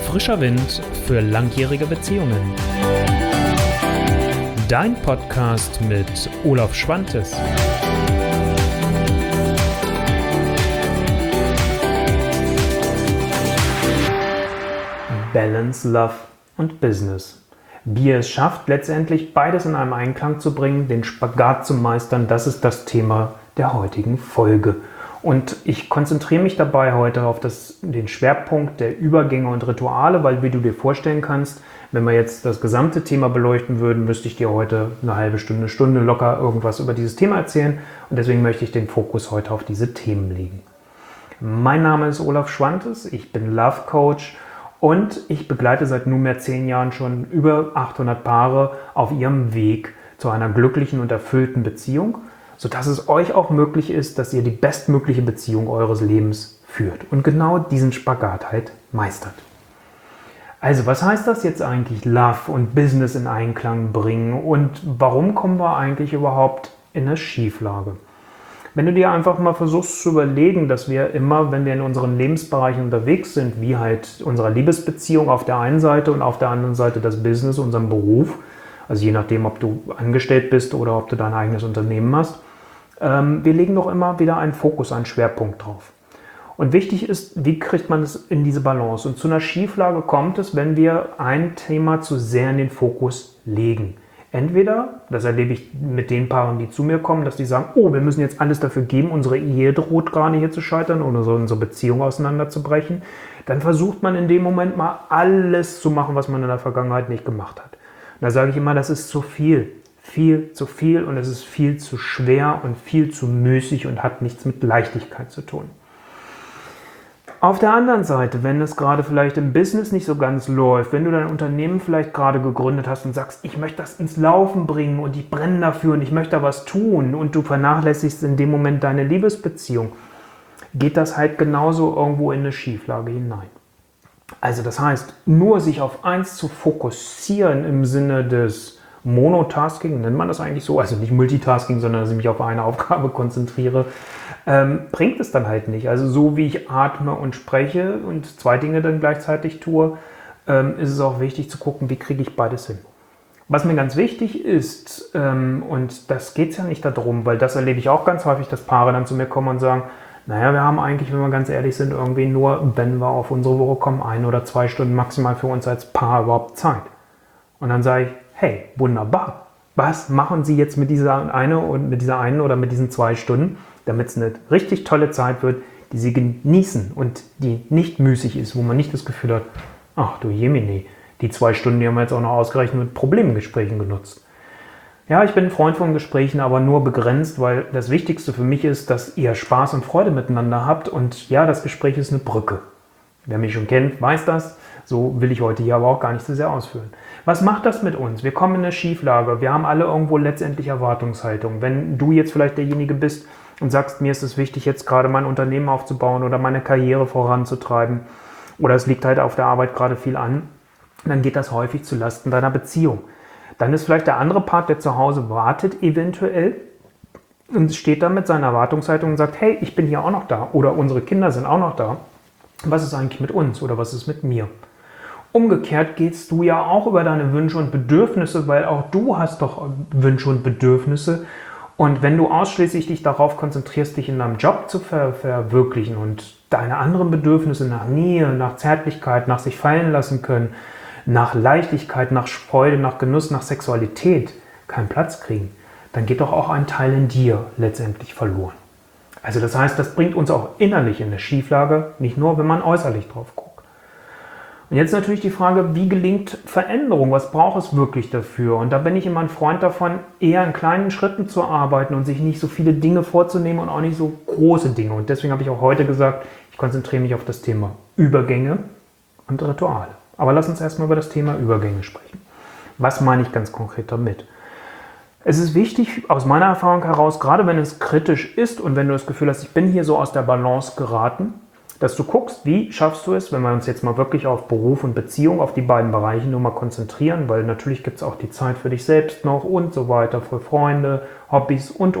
Frischer Wind für langjährige Beziehungen. Dein Podcast mit Olaf Schwantes. Balance, Love und Business. Wie ihr es schafft, letztendlich beides in einem Einklang zu bringen, den Spagat zu meistern, das ist das Thema der heutigen Folge. Und ich konzentriere mich dabei heute auf den Schwerpunkt der Übergänge und Rituale, weil, wie du dir vorstellen kannst, wenn wir jetzt das gesamte Thema beleuchten würden, müsste ich dir heute eine halbe Stunde locker irgendwas über dieses Thema erzählen. Und deswegen möchte ich den Fokus heute auf diese Themen legen. Mein Name ist Olaf Schwantes, ich bin Love Coach und ich begleite seit nunmehr 10 Jahren schon über 800 Paare auf ihrem Weg zu einer glücklichen und erfüllten Beziehung, sodass es euch auch möglich ist, dass ihr die bestmögliche Beziehung eures Lebens führt und genau diesen Spagat halt meistert. Also, was heißt das jetzt eigentlich, Love und Business in Einklang bringen und warum kommen wir eigentlich überhaupt in eine Schieflage? Wenn du dir einfach mal versuchst zu überlegen, dass wir immer, wenn wir in unseren Lebensbereichen unterwegs sind, wie halt unserer Liebesbeziehung auf der einen Seite und auf der anderen Seite das Business, unseren Beruf, also je nachdem, ob du angestellt bist oder ob du dein eigenes Unternehmen hast, wir legen doch immer wieder einen Fokus, einen Schwerpunkt drauf. Und wichtig ist, wie kriegt man es in diese Balance? Und zu einer Schieflage kommt es, wenn wir ein Thema zu sehr in den Fokus legen. Entweder, das erlebe ich mit den Paaren, die zu mir kommen, dass die sagen, oh, wir müssen jetzt alles dafür geben, unsere Ehe droht gerade hier zu scheitern oder so unsere Beziehung auseinanderzubrechen. Dann versucht man in dem Moment mal alles zu machen, was man in der Vergangenheit nicht gemacht hat. Und da sage ich immer, das ist zu viel. Viel zu viel und es ist viel zu schwer und viel zu müßig und hat nichts mit Leichtigkeit zu tun. Auf der anderen Seite, wenn es gerade vielleicht im Business nicht so ganz läuft, wenn du dein Unternehmen vielleicht gerade gegründet hast und sagst, ich möchte das ins Laufen bringen und ich brenne dafür und ich möchte da was tun und du vernachlässigst in dem Moment deine Liebesbeziehung, geht das halt genauso irgendwo in eine Schieflage hinein. Also das heißt, nur sich auf eins zu fokussieren im Sinne des Monotasking, nennt man das eigentlich so, also nicht Multitasking, sondern dass ich mich auf eine Aufgabe konzentriere, bringt es dann halt nicht. Also so wie ich atme und spreche und 2 Dinge dann gleichzeitig tue, ist es auch wichtig zu gucken, wie kriege ich beides hin. Was mir ganz wichtig ist, und das geht es ja nicht darum, weil das erlebe ich auch ganz häufig, dass Paare dann zu mir kommen und sagen, naja, wir haben eigentlich, wenn wir ganz ehrlich sind, irgendwie nur, wenn wir auf unsere Woche kommen, 1 oder 2 Stunden maximal für uns als Paar überhaupt Zeit. Und dann sage ich, hey, wunderbar, was machen Sie jetzt mit dieser einen oder mit diesen 2 Stunden, damit es eine richtig tolle Zeit wird, die Sie genießen und die nicht müßig ist, wo man nicht das Gefühl hat, ach du Jemine, die 2 Stunden, die haben wir jetzt auch noch ausgerechnet mit Problemgesprächen genutzt. Ja, ich bin ein Freund von Gesprächen, aber nur begrenzt, weil das Wichtigste für mich ist, dass ihr Spaß und Freude miteinander habt und ja, das Gespräch ist eine Brücke. Wer mich schon kennt, weiß das. So will ich heute hier aber auch gar nicht so sehr ausführen. Was macht das mit uns? Wir kommen in eine Schieflage. Wir haben alle irgendwo letztendlich Erwartungshaltung. Wenn du jetzt vielleicht derjenige bist und sagst, mir ist es wichtig, jetzt gerade mein Unternehmen aufzubauen oder meine Karriere voranzutreiben oder es liegt halt auf der Arbeit gerade viel an, dann geht das häufig zu Lasten deiner Beziehung. Dann ist vielleicht der andere Part, der zu Hause wartet, eventuell und steht dann mit seiner Erwartungshaltung und sagt, hey, ich bin hier auch noch da oder unsere Kinder sind auch noch da. Was ist eigentlich mit uns oder was ist mit mir? Umgekehrt gehst du ja auch über deine Wünsche und Bedürfnisse, weil auch du hast doch Wünsche und Bedürfnisse. Und wenn du ausschließlich dich darauf konzentrierst, dich in deinem Job zu verwirklichen und deine anderen Bedürfnisse nach Nähe, nach Zärtlichkeit, nach sich fallen lassen können, nach Leichtigkeit, nach Freude, nach Genuss, nach Sexualität keinen Platz kriegen, dann geht doch auch ein Teil in dir letztendlich verloren. Also das heißt, das bringt uns auch innerlich in eine Schieflage, nicht nur, wenn man äußerlich drauf guckt. Und jetzt natürlich die Frage, wie gelingt Veränderung? Was braucht es wirklich dafür? Und da bin ich immer ein Freund davon, eher in kleinen Schritten zu arbeiten und sich nicht so viele Dinge vorzunehmen und auch nicht so große Dinge. Und deswegen habe ich auch heute gesagt, ich konzentriere mich auf das Thema Übergänge und Rituale. Aber lass uns erstmal über das Thema Übergänge sprechen. Was meine ich ganz konkret damit? Es ist wichtig, aus meiner Erfahrung heraus, gerade wenn es kritisch ist und wenn du das Gefühl hast, ich bin hier so aus der Balance geraten, dass du guckst, wie schaffst du es, wenn wir uns jetzt mal wirklich auf Beruf und Beziehung, auf die beiden Bereiche nur mal konzentrieren, weil natürlich gibt es auch die Zeit für dich selbst noch und so weiter, für Freunde, Hobbys und.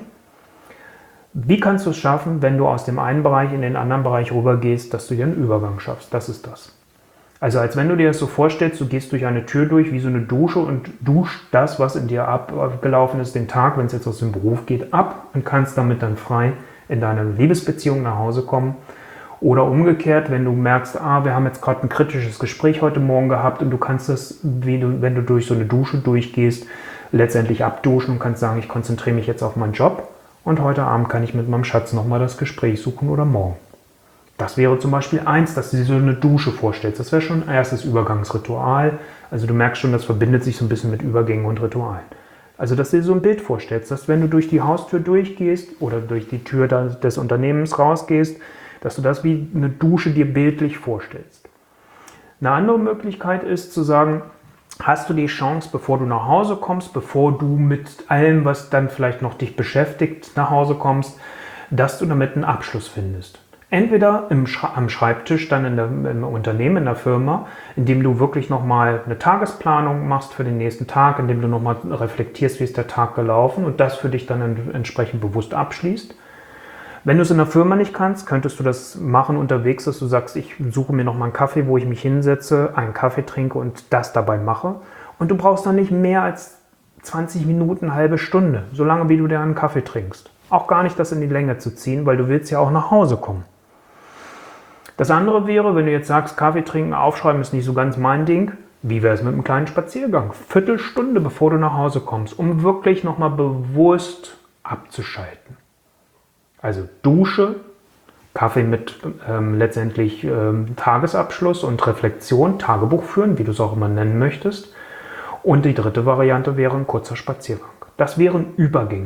Wie kannst du es schaffen, wenn du aus dem einen Bereich in den anderen Bereich rübergehst, dass du dir einen Übergang schaffst? Das ist das. Also als wenn du dir das so vorstellst, du gehst durch eine Tür durch wie so eine Dusche und duschst das, was in dir abgelaufen ist, den Tag, wenn es jetzt aus dem Beruf geht, ab und kannst damit dann frei in deine Liebesbeziehung nach Hause kommen. Oder umgekehrt, wenn du merkst, wir haben jetzt gerade ein kritisches Gespräch heute Morgen gehabt und du kannst das, wenn du durch so eine Dusche durchgehst, letztendlich abduschen und kannst sagen, ich konzentriere mich jetzt auf meinen Job und heute Abend kann ich mit meinem Schatz nochmal das Gespräch suchen oder morgen. Das wäre zum Beispiel eins, dass du dir so eine Dusche vorstellst. Das wäre schon ein erstes Übergangsritual. Also du merkst schon, das verbindet sich so ein bisschen mit Übergängen und Ritualen. Also dass du dir so ein Bild vorstellst, dass wenn du durch die Haustür durchgehst oder durch die Tür des Unternehmens rausgehst, dass du das wie eine Dusche dir bildlich vorstellst. Eine andere Möglichkeit ist zu sagen, hast du die Chance, bevor du nach Hause kommst, bevor du mit allem, was dann vielleicht noch dich beschäftigt, nach Hause kommst, dass du damit einen Abschluss findest. Entweder am Schreibtisch, dann im Unternehmen, in der Firma, indem du wirklich nochmal eine Tagesplanung machst für den nächsten Tag, indem du nochmal reflektierst, wie ist der Tag gelaufen und das für dich dann entsprechend bewusst abschließt. Wenn du es in der Firma nicht kannst, könntest du das machen unterwegs, dass du sagst, ich suche mir nochmal einen Kaffee, wo ich mich hinsetze, einen Kaffee trinke und das dabei mache. Und du brauchst dann nicht mehr als 20 Minuten, eine halbe Stunde, solange wie du dir einen Kaffee trinkst. Auch gar nicht das in die Länge zu ziehen, weil du willst ja auch nach Hause kommen. Das andere wäre, wenn du jetzt sagst, Kaffee trinken, aufschreiben ist nicht so ganz mein Ding, wie wäre es mit einem kleinen Spaziergang? Viertelstunde, bevor du nach Hause kommst, um wirklich nochmal bewusst abzuschalten. Also Dusche, Kaffee mit letztendlich Tagesabschluss und Reflexion, Tagebuch führen, wie du es auch immer nennen möchtest. Und die dritte Variante wäre ein kurzer Spaziergang. Das wären Übergänge.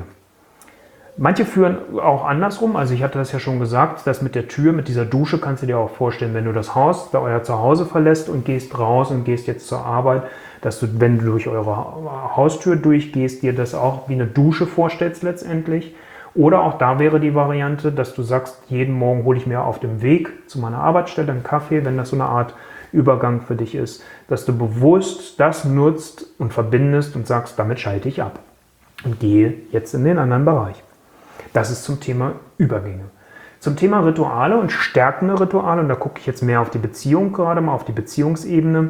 Manche führen auch andersrum, also ich hatte das ja schon gesagt, das mit der Tür, mit dieser Dusche kannst du dir auch vorstellen, wenn du das Haus, euer Zuhause verlässt und gehst raus und gehst jetzt zur Arbeit, dass du, wenn du durch eure Haustür durchgehst, dir das auch wie eine Dusche vorstellst letztendlich. Oder auch da wäre die Variante, dass du sagst, jeden Morgen hole ich mir auf dem Weg zu meiner Arbeitsstelle einen Kaffee, wenn das so eine Art Übergang für dich ist, dass du bewusst das nutzt und verbindest und sagst, damit schalte ich ab und gehe jetzt in den anderen Bereich. Das ist zum Thema Übergänge. Zum Thema Rituale und stärkende Rituale, und da gucke ich jetzt mehr auf die Beziehung gerade mal, auf die Beziehungsebene.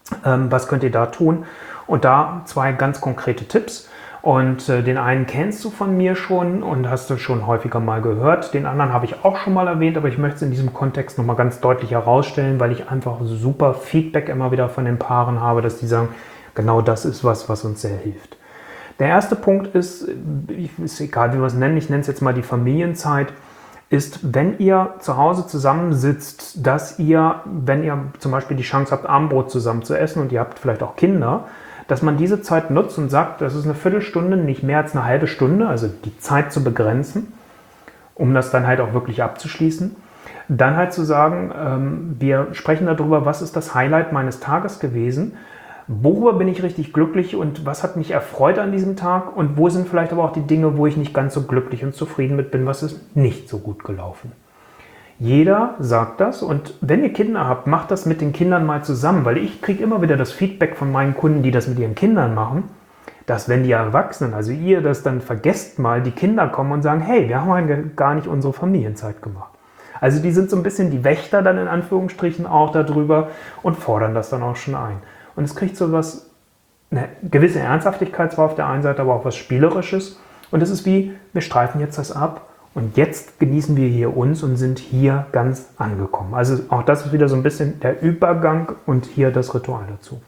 Was könnt ihr da tun? Und da 2 ganz konkrete Tipps. Und den einen kennst du von mir schon und hast du schon häufiger mal gehört. Den anderen habe ich auch schon mal erwähnt, aber ich möchte es in diesem Kontext nochmal ganz deutlich herausstellen, weil ich einfach super Feedback immer wieder von den Paaren habe, dass die sagen, genau das ist was uns sehr hilft. Der erste Punkt ist egal wie wir es nennen, ich nenne es jetzt mal die Familienzeit, ist, wenn ihr zu Hause zusammensitzt, dass ihr, wenn ihr zum Beispiel die Chance habt, Abendbrot zusammen zu essen und ihr habt vielleicht auch Kinder, dass man diese Zeit nutzt und sagt, das ist eine Viertelstunde, nicht mehr als eine halbe Stunde, also die Zeit zu begrenzen, um das dann halt auch wirklich abzuschließen. Dann halt zu sagen, wir sprechen darüber, was ist das Highlight meines Tages gewesen, worüber bin ich richtig glücklich und was hat mich erfreut an diesem Tag und wo sind vielleicht aber auch die Dinge, wo ich nicht ganz so glücklich und zufrieden mit bin, was ist nicht so gut gelaufen. Jeder sagt das und wenn ihr Kinder habt, macht das mit den Kindern mal zusammen, weil ich kriege immer wieder das Feedback von meinen Kunden, die das mit ihren Kindern machen, dass wenn die Erwachsenen, also ihr das dann vergesst mal, die Kinder kommen und sagen, hey, wir haben gar nicht unsere Familienzeit gemacht. Also die sind so ein bisschen die Wächter dann in Anführungsstrichen auch darüber und fordern das dann auch schon ein. Und es kriegt so was, eine gewisse Ernsthaftigkeit zwar auf der einen Seite, aber auch was Spielerisches. Und es ist wie, wir streifen jetzt das ab und jetzt genießen wir hier uns und sind hier ganz angekommen. Also auch das ist wieder so ein bisschen der Übergang und hier das Ritual dazu.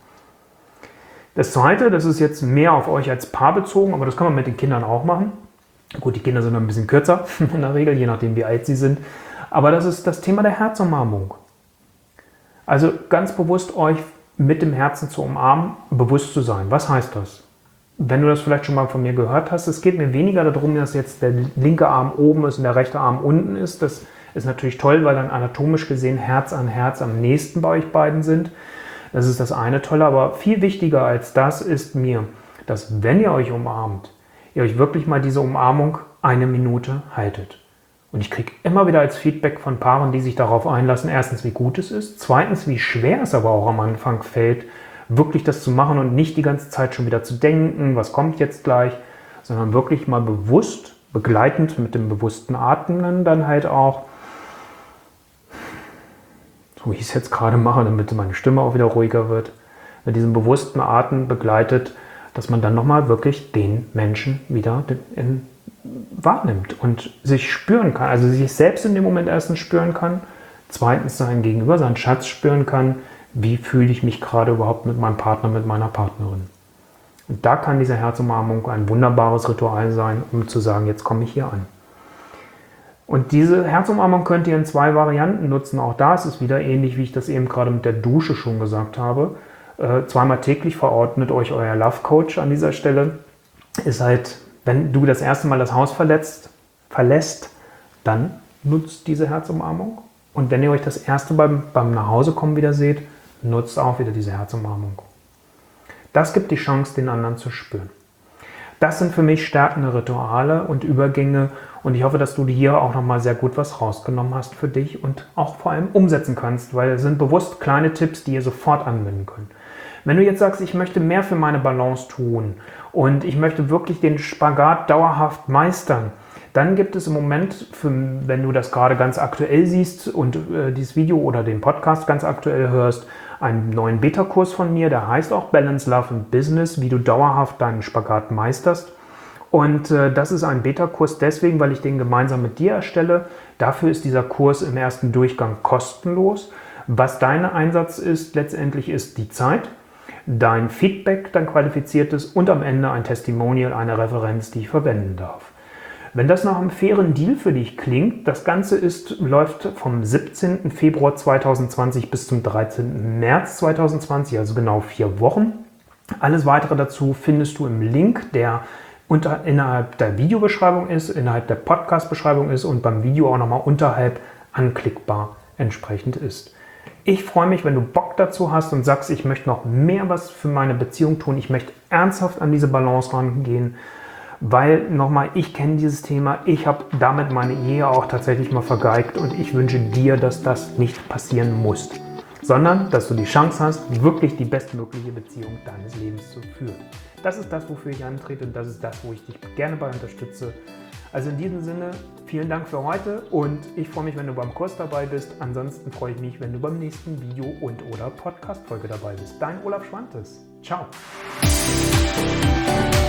Das Zweite, das ist jetzt mehr auf euch als Paar bezogen, aber das kann man mit den Kindern auch machen. Gut, die Kinder sind noch ein bisschen kürzer in der Regel, je nachdem wie alt sie sind. Aber das ist das Thema der Herzumarmung. Also ganz bewusst euch mit dem Herzen zu umarmen, bewusst zu sein. Was heißt das? Wenn du das vielleicht schon mal von mir gehört hast, es geht mir weniger darum, dass jetzt der linke Arm oben ist und der rechte Arm unten ist. Das ist natürlich toll, weil dann anatomisch gesehen Herz an Herz am nächsten bei euch beiden sind. Das ist das eine Tolle, aber viel wichtiger als das ist mir, dass wenn ihr euch umarmt, ihr euch wirklich mal diese Umarmung 1 Minute haltet. Und ich kriege immer wieder als Feedback von Paaren, die sich darauf einlassen, erstens, wie gut es ist, zweitens, wie schwer es aber auch am Anfang fällt, wirklich das zu machen und nicht die ganze Zeit schon wieder zu denken, was kommt jetzt gleich, sondern wirklich mal bewusst, begleitend mit dem bewussten Atmen dann halt auch so wie ich es jetzt gerade mache, damit meine Stimme auch wieder ruhiger wird, mit diesem bewussten Atmen begleitet, dass man dann nochmal wirklich den Menschen wieder wahrnimmt und sich spüren kann, also sich selbst in dem Moment erstens spüren kann, zweitens sein Gegenüber, seinen Schatz spüren kann, wie fühle ich mich gerade überhaupt mit meinem Partner, mit meiner Partnerin. Und da kann diese Herzumarmung ein wunderbares Ritual sein, um zu sagen, jetzt komme ich hier an. Und diese Herzumarmung könnt ihr in 2 Varianten nutzen. Auch da ist es wieder ähnlich, wie ich das eben gerade mit der Dusche schon gesagt habe. 2-mal täglich verordnet euch euer Love Coach an dieser Stelle. Ist halt, wenn du das erste Mal das Haus verlässt, dann nutzt diese Herzumarmung. Und wenn ihr euch das erste beim Nachhausekommen wieder seht, nutzt auch wieder diese Herzumarmung. Das gibt die Chance, den anderen zu spüren. Das sind für mich stärkende Rituale und Übergänge und ich hoffe, dass du hier auch nochmal sehr gut was rausgenommen hast für dich und auch vor allem umsetzen kannst, weil es sind bewusst kleine Tipps, die ihr sofort anwenden könnt. Wenn du jetzt sagst, ich möchte mehr für meine Balance tun und ich möchte wirklich den Spagat dauerhaft meistern, dann gibt es im Moment, wenn du das gerade ganz aktuell siehst und dieses Video oder den Podcast ganz aktuell hörst, einen neuen Beta-Kurs von mir, der heißt auch Balance, Love and Business, wie du dauerhaft deinen Spagat meisterst. Und das ist ein Beta-Kurs deswegen, weil ich den gemeinsam mit dir erstelle. Dafür ist dieser Kurs im ersten Durchgang kostenlos. Was dein Einsatz ist, letztendlich ist die Zeit, dein Feedback, dein qualifiziertes und am Ende ein Testimonial, eine Referenz, die ich verwenden darf. Wenn das nach einem fairen Deal für dich klingt, das Ganze läuft vom 17. Februar 2020 bis zum 13. März 2020, also genau 4 Wochen. Alles weitere dazu findest du im Link, der innerhalb der Videobeschreibung ist, innerhalb der Podcast-Beschreibung ist und beim Video auch nochmal unterhalb anklickbar entsprechend ist. Ich freue mich, wenn du Bock dazu hast und sagst, ich möchte noch mehr was für meine Beziehung tun, ich möchte ernsthaft an diese Balance rangehen. Weil, nochmal, ich kenne dieses Thema, ich habe damit meine Ehe auch tatsächlich mal vergeigt und ich wünsche dir, dass das nicht passieren muss, sondern dass du die Chance hast, wirklich die bestmögliche Beziehung deines Lebens zu führen. Das ist das, wofür ich antrete und das ist das, wo ich dich gerne bei unterstütze. Also in diesem Sinne, vielen Dank für heute und ich freue mich, wenn du beim Kurs dabei bist. Ansonsten freue ich mich, wenn du beim nächsten Video und/oder Podcast-Folge dabei bist. Dein Olaf Schwantes. Ciao.